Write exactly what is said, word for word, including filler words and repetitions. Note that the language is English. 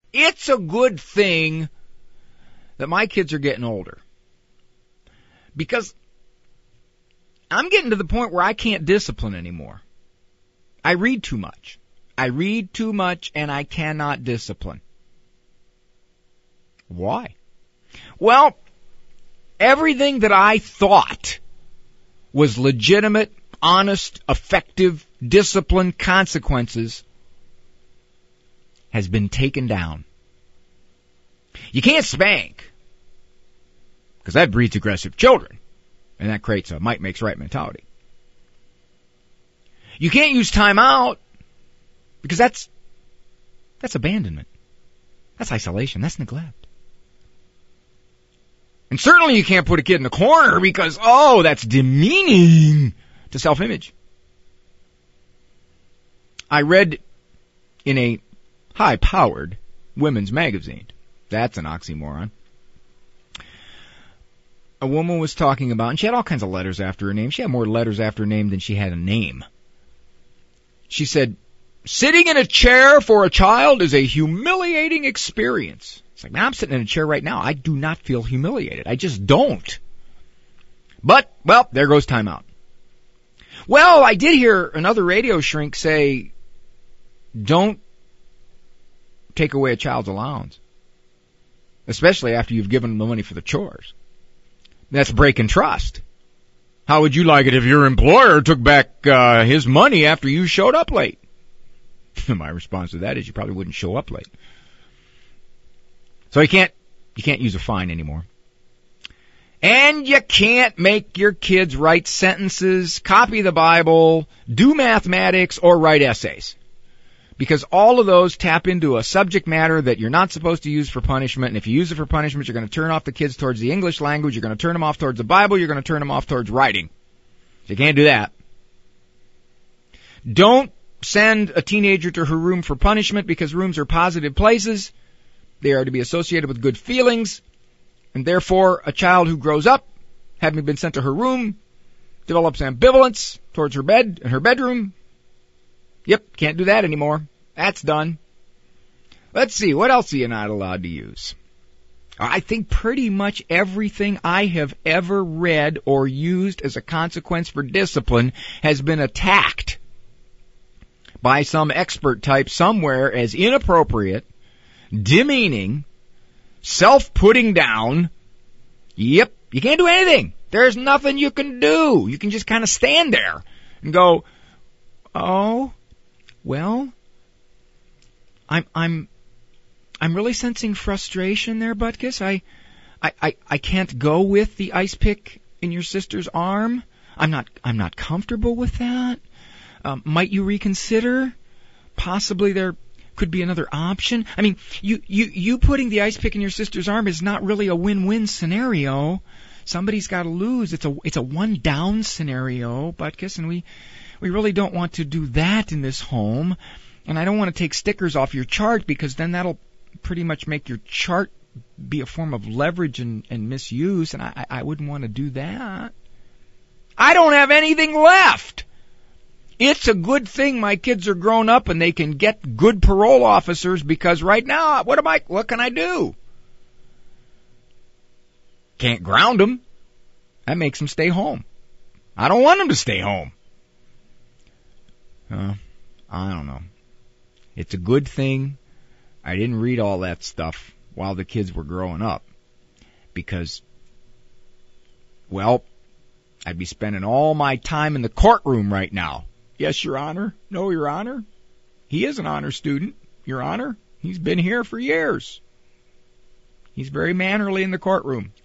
It's a good thing that my kids are getting older, because I'm getting to the point where I can't discipline anymore. I read too much. I read too much and I cannot discipline. Why? Well, everything that I thought was legitimate, honest, effective, disciplined consequences has been taken down. You can't spank, because that breeds aggressive children, and that creates a might makes right mentality. You can't use timeout, because that's that's abandonment. That's isolation. That's neglect. And certainly you can't put a kid in the corner, because, oh, that's demeaning to self-image. I read in a high-powered women's magazine, that's an oxymoron, a woman was talking about, and she had all kinds of letters after her name. She had more letters after her name than she had a name. She said, sitting in a chair for a child is a humiliating experience. It's like, man, I'm sitting in a chair right now. I do not feel humiliated. I just don't. But, well, there goes timeout. Well, I did hear another radio shrink say, don't take away a child's allowance, especially after you've given them the money for the chores. That's breaking trust. How would you like it if your employer took back uh, his money after you showed up late? My response to that is you probably wouldn't show up late. So you can't, you can't use a fine anymore. And you can't make your kids write sentences, copy the Bible, do mathematics, or write essays. Because all of those tap into a subject matter that you're not supposed to use for punishment. And if you use it for punishment, you're going to turn off the kids towards the English language. You're going to turn them off towards the Bible. You're going to turn them off towards writing. So you can't do that. Don't send a teenager to her room for punishment, because rooms are positive places. They are to be associated with good feelings. And therefore, a child who grows up, having been sent to her room, develops ambivalence towards her bed and her bedroom. Yep, can't do that anymore. That's done. Let's see, what else are you not allowed to use? I think pretty much everything I have ever read or used as a consequence for discipline has been attacked by some expert type somewhere as inappropriate, demeaning, self-putting down. Yep, you can't do anything. There's nothing you can do. You can just kind of stand there and go, oh, well, I'm I'm I'm really sensing frustration there, Butkus. I I I, I can't go with the ice pick in your sister's arm. I'm not I'm not comfortable with that. Um, might you reconsider? Possibly there could be another option. I mean, you, you, you putting the ice pick in your sister's arm is not really a win-win scenario. Somebody's got to lose. It's a, it's a one-down scenario, Butkus, and we, we really don't want to do that in this home. And I don't want to take stickers off your chart, because then that'll pretty much make your chart be a form of leverage and, and misuse, and I, I wouldn't want to do that. I don't have anything left. It's a good thing my kids are grown up and they can get good parole officers, because right now, what am I, what can I do? Can't ground them. That makes them stay home. I don't want them to stay home. Uh, I don't know. It's a good thing I didn't read all that stuff while the kids were growing up, because, well, I'd be spending all my time in the courtroom right now. Yes, Your Honor. No, Your Honor. He is an honor student, Your Honor. He's been here for years. He's very mannerly in the courtroom.